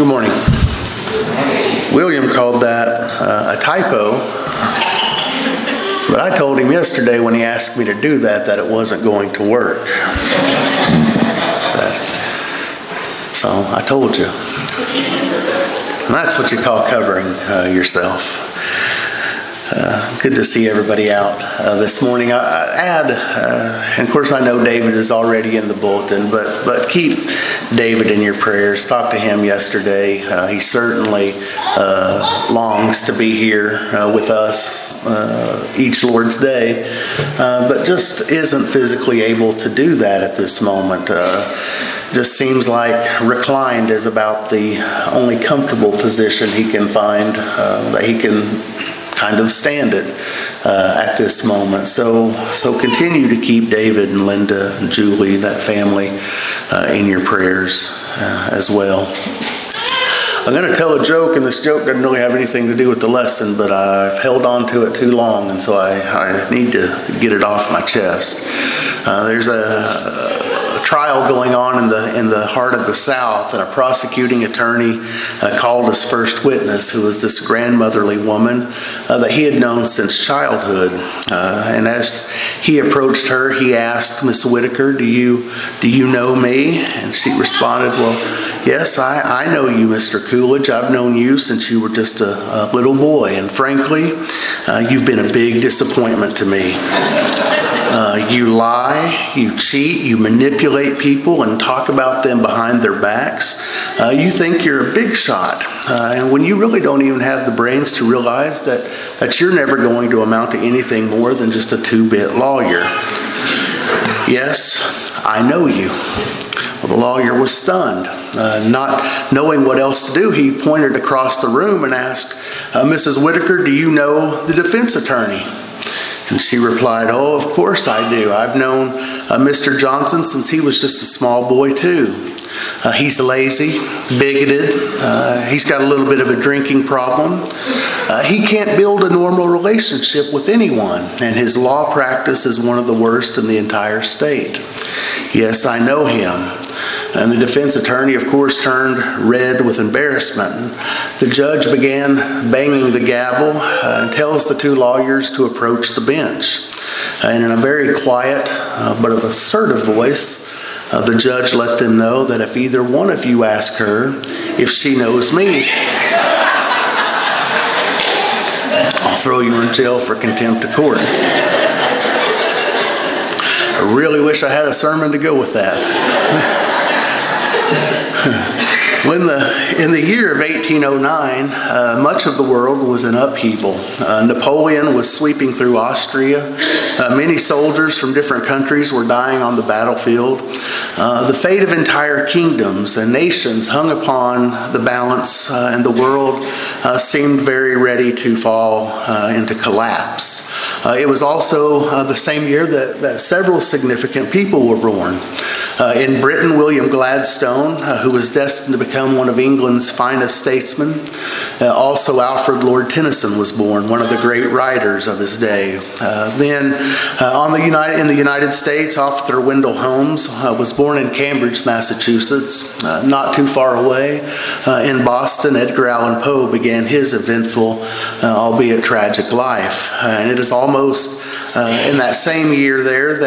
Good morning. William called that a typo, but I told him yesterday when he asked me to do that it wasn't going to work. So I told you. And that's what you call covering yourself. Good to see everybody out this morning. And of course I know David is already in the bulletin, but keep David in your prayers. Talked to him yesterday. He certainly longs to be here with us each Lord's Day, but just isn't physically able to do that at this moment. Just seems like reclined is about the only comfortable position he can find that he can kind of stand it at this moment. So continue to keep David and Linda and Julie, that family, in your prayers as well. I'm going to tell a joke, and this joke doesn't really have anything to do with the lesson, but I've held on to it too long, and so I need to get it off my chest. There's a trial going on in the heart of the South, and a prosecuting attorney called his first witness, who was this grandmotherly woman that he had known since childhood. And as he approached her, he asked, "Miss Whitaker, do you know me?" And she responded, "Well, yes, I know you, Mr. Coolidge. I've known you since you were just a little boy, and frankly, you've been a big disappointment to me. You lie, you cheat, you manipulate people and talk about them behind their backs. You think you're a big shot, and when you really don't even have the brains to realize that you're never going to amount to anything more than just a two-bit lawyer. Yes, I know you." Well, the lawyer was stunned. Not knowing what else to do, he pointed across the room and asked, "Mrs. Whitaker, do you know the defense attorney?" And she replied, "Oh, of course I do. I've known Mr. Johnson since he was just a small boy too. He's lazy, bigoted, he's got a little bit of a drinking problem. He can't build a normal relationship with anyone, and his law practice is one of the worst in the entire state. Yes, I know him." And the defense attorney, of course, turned red with embarrassment. The judge began banging the gavel and tells the two lawyers to approach the bench. And in a very quiet but assertive voice, the judge let them know that if either one of you ask her if she knows me, I'll throw you in jail for contempt of court. I really wish I had a sermon to go with that. In the year of 1809, much of the world was in upheaval. Napoleon was sweeping through Austria. Many soldiers from different countries were dying on the battlefield. The fate of entire kingdoms and nations hung upon the balance, and the world seemed very ready to fall into collapse. It was also the same year that several significant people were born. In Britain, William Gladstone, who was destined to become one of England's finest statesmen. Also, Alfred Lord Tennyson was born, one of the great writers of his day. Then, in the United States, Arthur Wendell Holmes was born in Cambridge, Massachusetts. Not too far away, in Boston, Edgar Allan Poe began his eventful, albeit tragic life. And it is almost in that same year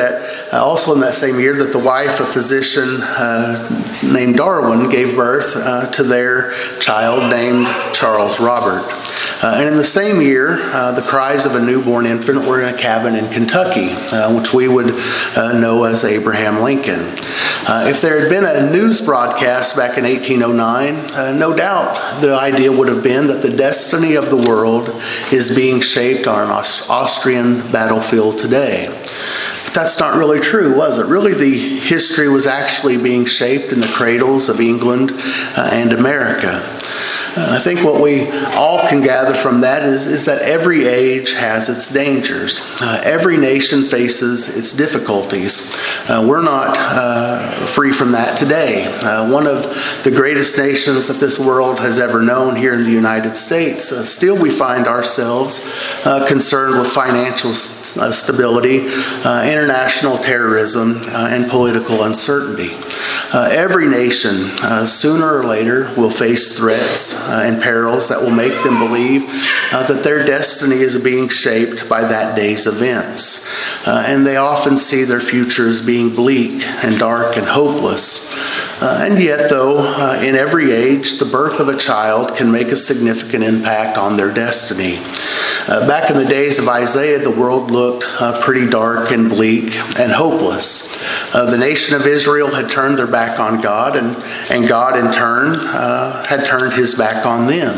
that the wife of physician named Darwin gave birth to their child named Charles Robert. And in the same year, the cries of a newborn infant were in a cabin in Kentucky, which we would know as Abraham Lincoln. If there had been a news broadcast back in 1809, no doubt the idea would have been that the destiny of the world is being shaped on an Austrian battlefield today. But that's not really true, was it? Really, the history was actually being shaped in the cradles of England and America. I think what we all can gather from that is that every age has its dangers. Every nation faces its difficulties. We're not free from that today. One of the greatest nations that this world has ever known here in the United States, still we find ourselves concerned with financial stability, international terrorism, and political uncertainty. Every nation, sooner or later, will face threats and perils that will make them believe that their destiny is being shaped by that day's events. And they often see their future as being bleak and dark and hopeless. And yet, though, in every age, the birth of a child can make a significant impact on their destiny. Back in the days of Isaiah, the world looked pretty dark and bleak and hopeless. The nation of Israel had turned their back on God, and God in turn had turned his back on them.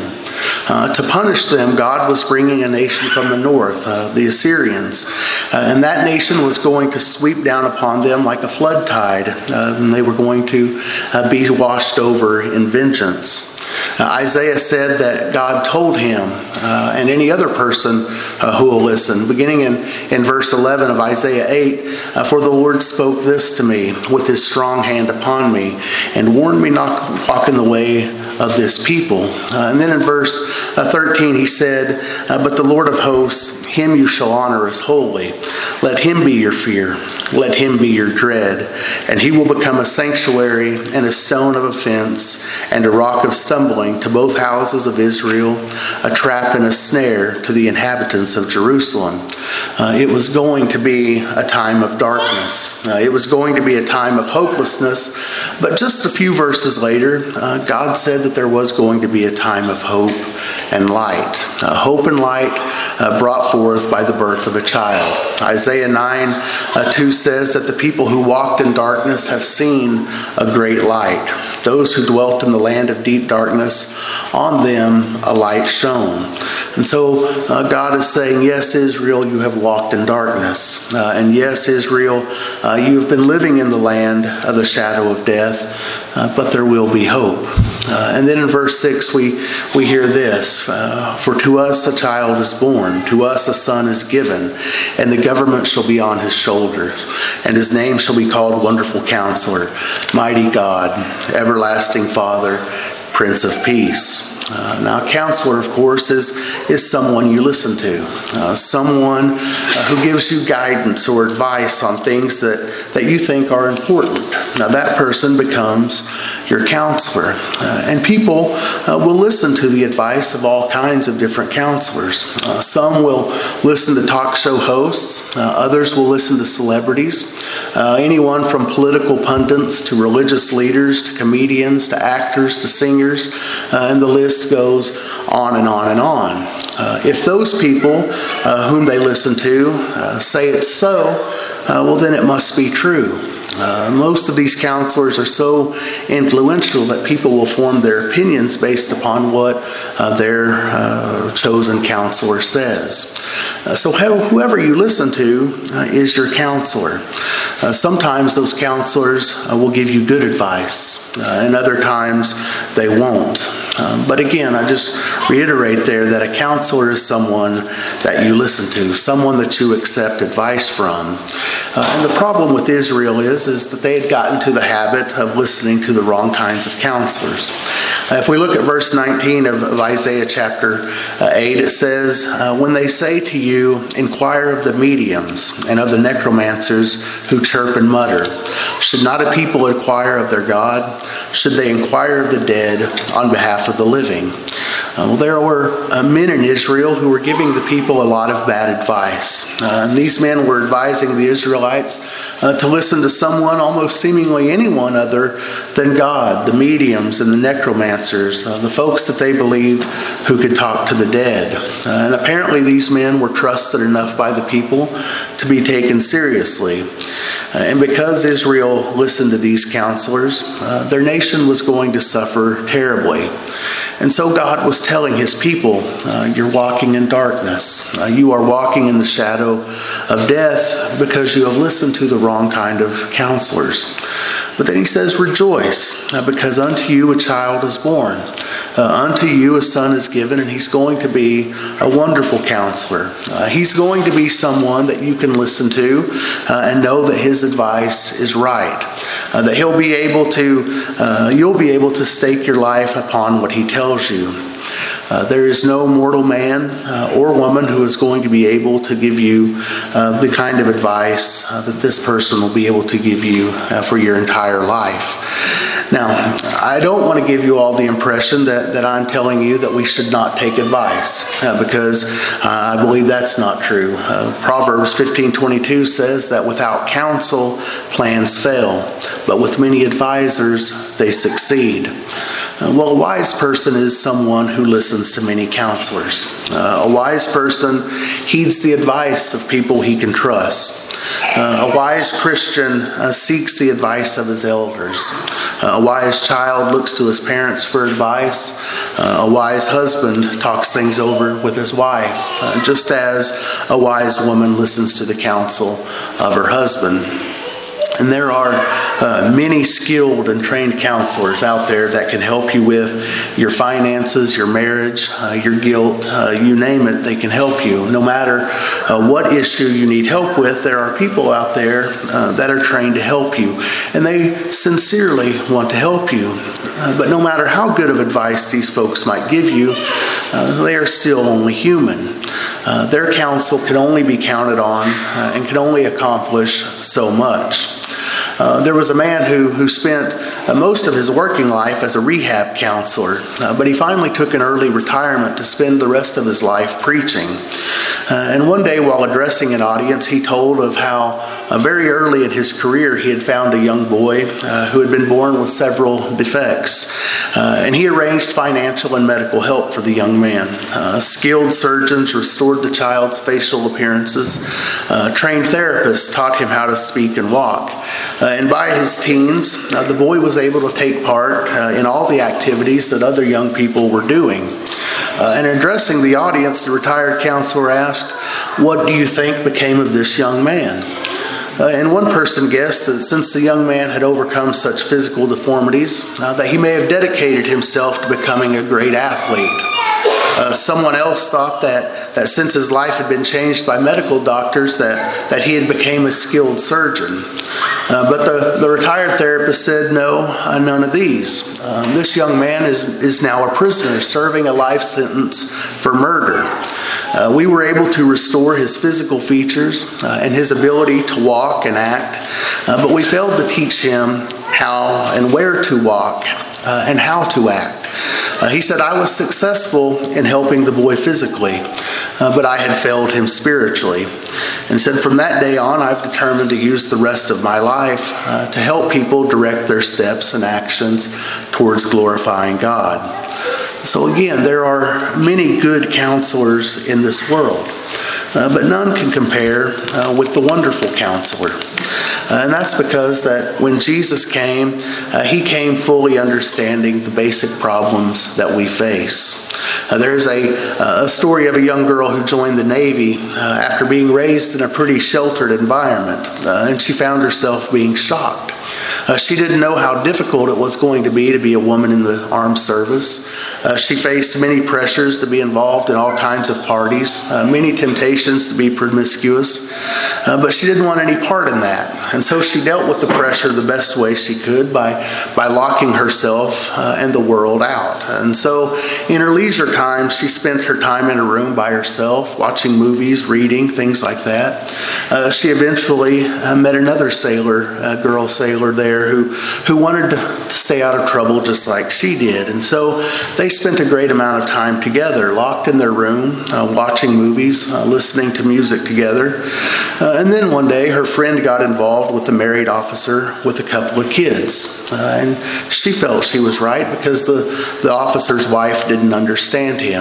To punish them, God was bringing a nation from the north, the Assyrians, and that nation was going to sweep down upon them like a flood tide, and they were going to be washed over in vengeance. Isaiah said that God told him, and any other person who will listen, beginning in verse 11 of Isaiah 8, "For the Lord spoke this to me with his strong hand upon me, and warned me not to walk in the way of this people." And then in verse 13 he said, "But the Lord of hosts, him you shall honor as holy. Let him be your fear. Let him be your dread. And he will become a sanctuary and a stone of offense and a rock of stumbling to both houses of Israel, a trap and a snare to the inhabitants of Jerusalem." It was going to be a time of darkness. It was going to be a time of hopelessness. But just a few verses later, God said that there was going to be a time of hope and light. Hope and light brought forth by the birth of a child. Isaiah 9:2 says that the people who walked in darkness have seen a great light. Those who dwelt in the land of deep darkness, on them a light shone. And so God is saying, yes, Israel, you have walked in darkness. And yes, Israel, you have been living in the land of the shadow of death, but there will be hope. And then in verse 6 we hear this, "For to us a child is born, to us a son is given, and the government shall be on his shoulders, and his name shall be called Wonderful Counselor, Mighty God, Everlasting Father, Prince of Peace." Now, a counselor, of course, is someone you listen to, someone who gives you guidance or advice on things that you think are important. Now, that person becomes your counselor. And people will listen to the advice of all kinds of different counselors. Some will listen to talk show hosts. Others will listen to celebrities. Anyone from political pundits to religious leaders to comedians to actors to singers, and the list goes on and on and on. If those people whom they listen to say it's so, well, then it must be true. Most of these counselors are so influential that people will form their opinions based upon what their chosen counselor says. So whoever you listen to is your counselor. Sometimes those counselors will give you good advice, and other times they won't. But again, I just reiterate there that a counselor is someone that you listen to, someone that you accept advice from. And the problem with Israel is that they had gotten to the habit of listening to the wrong kinds of counselors. If we look at verse 19 of Isaiah chapter 8, it says, "When they say to you, inquire of the mediums and of the necromancers who chirp and mutter, should not a people inquire of their God? Should they inquire of the dead on behalf of the living?" Well, there were men in Israel who were giving the people a lot of bad advice. And these men were advising the Israelites to listen to someone, almost seemingly anyone other than God, the mediums and the necromancers, the folks that they believed who could talk to the dead. And apparently these men were trusted enough by the people to be taken seriously. And because Israel listened to these counselors, their nation was going to suffer terribly. And so God was telling his people, you're walking in darkness. You are walking in the shadow of death because you have listened to the wrong kind of counselors. But then he says, rejoice, because unto you a child is born. Unto you a son is given, and he's going to be a wonderful counselor. He's going to be someone that you can listen to and know that his advice is right. That you'll be able to stake your life upon what he tells you. There is no mortal man or woman who is going to be able to give you the kind of advice that this person will be able to give you for your entire life. Now, I don't want to give you all the impression that I'm telling you that we should not take advice, because I believe that's not true. Proverbs 15:22 says that without counsel, plans fail, but with many advisors, they succeed. Well, a wise person is someone who listens to many counselors. A wise person heeds the advice of people he can trust. A wise Christian seeks the advice of his elders. A wise child looks to his parents for advice. A wise husband talks things over with his wife, just as a wise woman listens to the counsel of her husband. And there are many skilled and trained counselors out there that can help you with your finances, your marriage, your guilt, you name it, they can help you. No matter what issue you need help with, there are people out there that are trained to help you. And they sincerely want to help you. But no matter how good of advice these folks might give you, they are still only human. Their counsel can only be counted on and can only accomplish so much. There was a man who spent most of his working life as a rehab counselor, but he finally took an early retirement to spend the rest of his life preaching. And one day while addressing an audience, he told of how very early in his career he had found a young boy who had been born with several defects. And he arranged financial and medical help for the young man. Skilled surgeons restored the child's facial appearances. Trained therapists taught him how to speak and walk. And by his teens, the boy was able to take part in all the activities that other young people were doing. And addressing the audience, the retired counselor asked, "What do you think became of this young man?" And one person guessed that since the young man had overcome such physical deformities, that he may have dedicated himself to becoming a great athlete. Someone else thought that since his life had been changed by medical doctors, that he had become a skilled surgeon. But the retired therapist said, no, none of these. This young man is now a prisoner serving a life sentence for murder. We were able to restore his physical features and his ability to walk and act, but we failed to teach him how and where to walk and how to act. He said, I was successful in helping the boy physically, but I had failed him spiritually. And said, from that day on, I've determined to use the rest of my life to help people direct their steps and actions towards glorifying God. So again, there are many good counselors in this world, but none can compare with the wonderful counselor. And that's because that when Jesus came, he came fully understanding the basic problems that we face. There's a story of a young girl who joined the Navy after being raised in a pretty sheltered environment, and she found herself being shocked. She didn't know how difficult it was going to be a woman in the armed service. She faced many pressures to be involved in all kinds of parties, many temptations to be promiscuous, but she didn't want any part in that. And so she dealt with the pressure the best way she could by locking herself and the world out. And so in her leisure time, she spent her time in a room by herself, watching movies, reading, things like that. She eventually met another girl sailor there who wanted to stay out of trouble just like she did. And so they spent a great amount of time together, locked in their room, watching movies, listening to music together. And then one day her friend got involved with a married officer with a couple of kids. And she felt she was right because the officer's wife didn't understand him.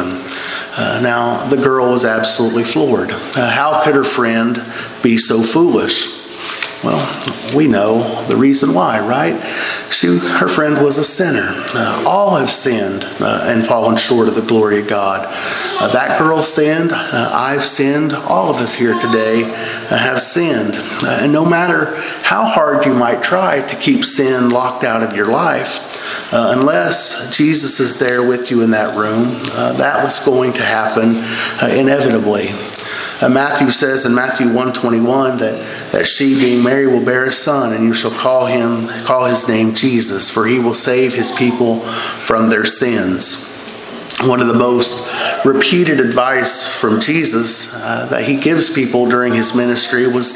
Now, the girl was absolutely floored. How could her friend be so foolish? Well, we know the reason why, right? Her friend was a sinner. All have sinned and fallen short of the glory of God. That girl sinned. I've sinned. All of us here today have sinned. And no matter how hard you might try to keep sin locked out of your life, unless Jesus is there with you in that room, that was going to happen inevitably. Matthew says in Matthew 1:21 that she, being Mary, will bear a son, and you shall call his name Jesus, for he will save his people from their sins. One of the most repeated advice from Jesus that he gives people during his ministry was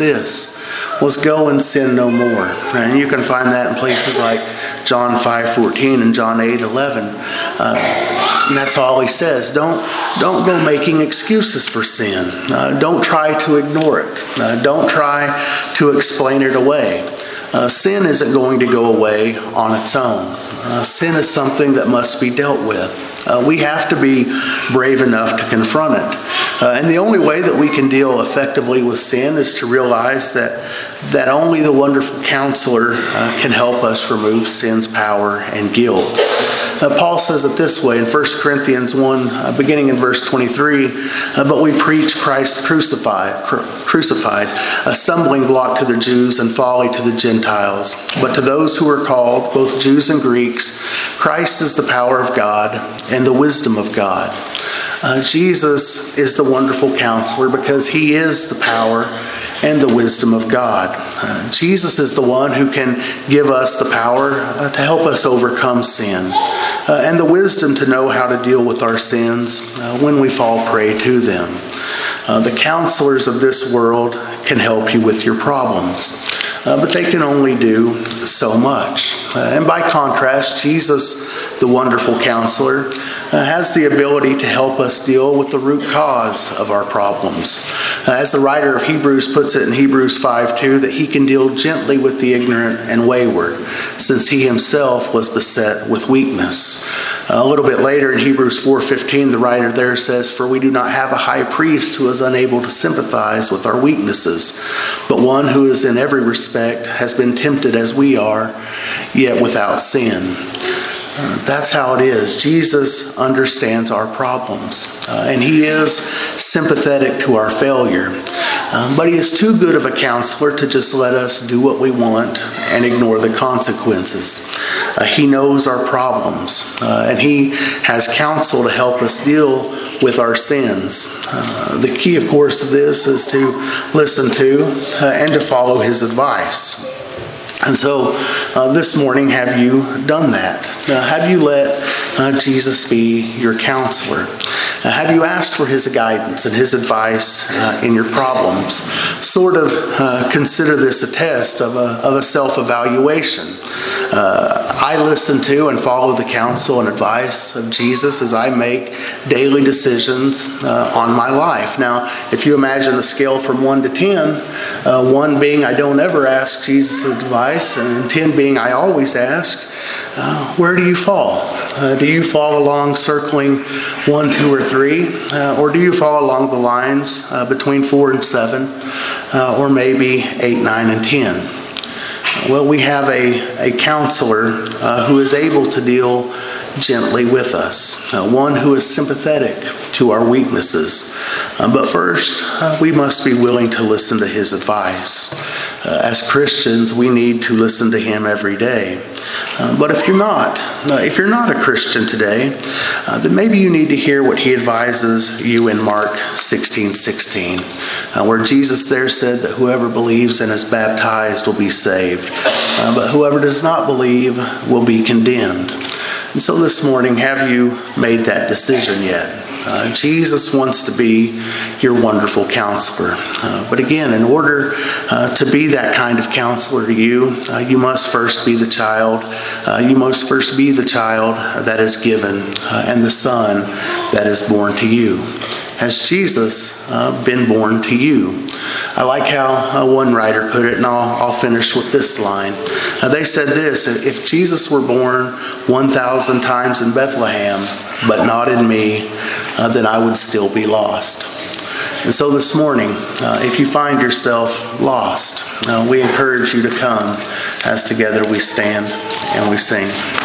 go and sin no more. And you can find that in places like John 5:14 and John 8:11. And that's all he says. Don't go making excuses for sin. Don't try to ignore it. Don't try to explain it away. Sin isn't going to go away on its own. Sin is something that must be dealt with. We have to be brave enough to confront it. And the only way that we can deal effectively with sin is to realize that only the wonderful counselor can help us remove sin's power and guilt. Paul says it this way in 1 Corinthians 1, beginning in verse 23, but we preach Christ crucified, a stumbling block to the Jews and folly to the Gentiles. But to those who are called, both Jews and Greeks, Christ is the power of God and the wisdom of God. Jesus is the wonderful counselor because he is the power and the wisdom of God. Jesus is the one who can give us the power to help us overcome sin and the wisdom to know how to deal with our sins when we fall prey to them. The counselors of this world can help you with your problems, but they can only do so much. And by contrast, Jesus, the wonderful counselor, has the ability to help us deal with the root cause of our problems. As the writer of Hebrews puts it in Hebrews 5:2, that he can deal gently with the ignorant and wayward, since he himself was beset with weakness. A little bit later in Hebrews 4:15, the writer there says, for we do not have a high priest who is unable to sympathize with our weaknesses, but one who is in every respect has been tempted as we are, yet without sin. That's how it is. Jesus understands our problems, and he is sympathetic to our failure. But he is too good of a counselor to just let us do what we want and ignore the consequences. He knows our problems, and he has counsel to help us deal with our sins. The key, of course, of this is to listen to and to follow his advice. And so this morning, have you done that? Have you let Jesus be your counselor? Have you asked for his guidance and his advice in your problems? Sort of consider this a test of a self-evaluation. I listen to and follow the counsel and advice of Jesus as I make daily decisions on my life. Now, if you imagine a scale from 1 to 10, 1 being I don't ever ask Jesus advice, and 10 being I always ask, where do you fall? Do you fall along circling 1, 2, or 3? Or do you fall along the lines between 4 and 7? Or maybe 8, 9, and 10? Well, we have a counselor who is able to deal gently with us, one who is sympathetic to our weaknesses. But first, we must be willing to listen to his advice. As Christians, we need to listen to him every day. But if you're not a Christian today, then maybe you need to hear what he advises you in Mark 16:16, where Jesus there said that whoever believes and is baptized will be saved, but whoever does not believe will be condemned. And so this morning, have you made that decision yet? Jesus wants to be your wonderful counselor. But again, in order to be that kind of counselor to you, you must first be the child. You must first be the child that is given and the son that is born to you. Has Jesus been born to you? I like how one writer put it, and I'll finish with this line. They said this: if Jesus were born 1,000 times in Bethlehem, but not in me, then I would still be lost. And so this morning, if you find yourself lost, we encourage you to come as together we stand and we sing.